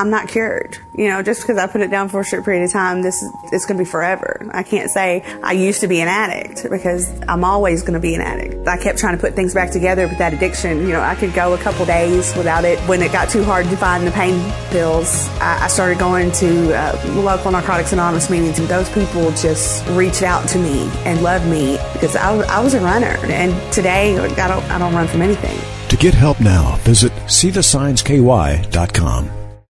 I'm not cured. Just because I put it down for a short period of time, it's going to be forever. I can't say I used to be an addict, because I'm always going to be an addict. I kept trying to put things back together with that addiction. I could go a couple days without it. When it got too hard to find the pain pills, I started going to local Narcotics Anonymous meetings, and those people just reached out to me and loved me, because I was a runner. And today, I don't run from anything. To get help now, visit SeeTheSignsKY.com.